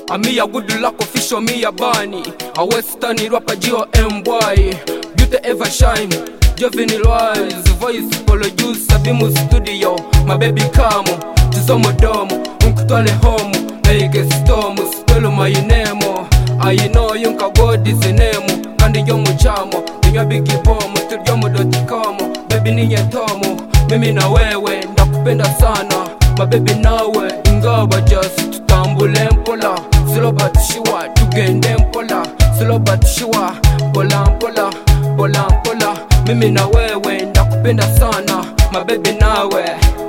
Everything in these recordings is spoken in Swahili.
Ami a good luck official, me a Barney. A western rapper G.O.M.Y. Beauty ever shine, Juvenile wise. Voice produce, Sabimu studio. My baby Kamo, Tizomo domo. Unkutwale homo, make storm. Spell my name. I know yunka God is the name. Kandi yomu chamo, ninya bigi bomo. Tudyomu dotikomo, baby ninye tomo. Mimi na wewe, ndakupenda sana. My baby nawe, ingaba just tutambule mpola. Slow but sure, tugende mpola. Slow but sure, pola mpola, pola mpola. Mimi na wewe, ndakupenda sana. My baby nawe.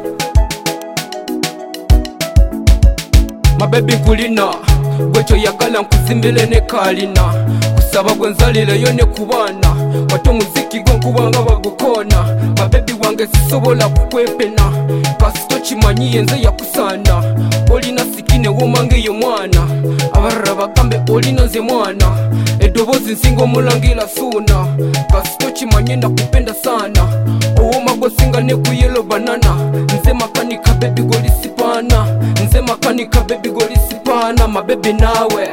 My baby kulina, gwecho yagala nkuzimbile ne kalina. Kusaba gwenzalile yo ne kubana. Wato muziki gwo kubanga bagukona. My baby wange sisobola kukwepena. Kasito chimanyiye nze yakusana. Olina sikine womange yo mwana. Abarra bagambe olina nze mwana. Edobozi nsingo mulangila suna. Kasito chimanye nakupenda sana. Owoma gosinga ne ku yellow banana. Nze makanika baby goli sipana. Nze makanika baby goli sipana. My baby nawe.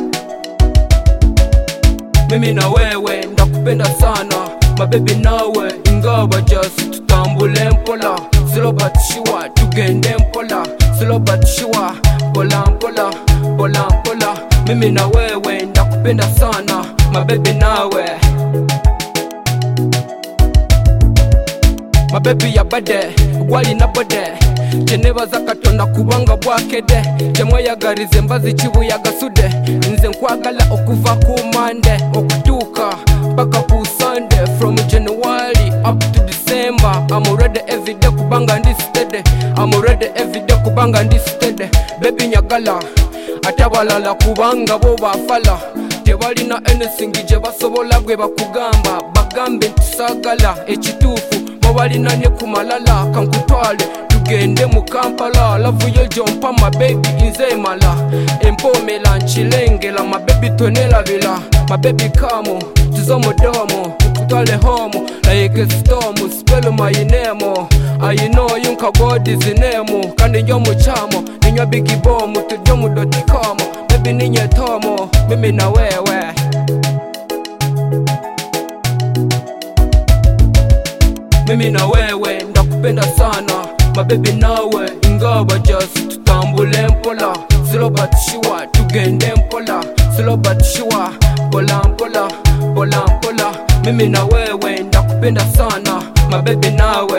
Mimi na wewe ndakupenda sana. My baby nawe ingaba just tutambule mpola. Slow but sure tugende mpola. Slow but sure pola mpola, pola mpola. Mimi na wewe ndakupenda sana. My baby nawe. My baby ya bade, gwali na bode. Jeneva za katonda kubanga bwakede. Jemwe yagarize mbazi chibu ya gasude. Nze nkwagala okuva ku Monday okutuka paka ku Sunday. From January up to December, I'm ready every day kubanga ndi steady. I'm ready every day kubanga ndi steady. Baby nyagala atabalala kubanga bo bafala. Tebalina anything je basobola gwe bakugamba. Bagambe ntisagala ekituufu mobalina ne kumalala. Kankutwale tugende mu Kampala. Love yo jompa my baby inze mala. Empomela nchilengela my baby tonela bila. My baby Kamo, Tizomo domo. Ukutwale homo, like a storm. Spell my name. I know yunka God is the name. Kandi yomu chamo, ninya bigi bomo. Tudyomu dotikomo, baby ninye tomo. Mimi na wewe. Mimi na wewe ndakupenda sana. My baby nawe ingaba just tutambule mpola. Slow but sure tugende mpola. Slow but sure pola mpola, pola mpola. Mimi na wewe ndakupenda sana. My baby nawe.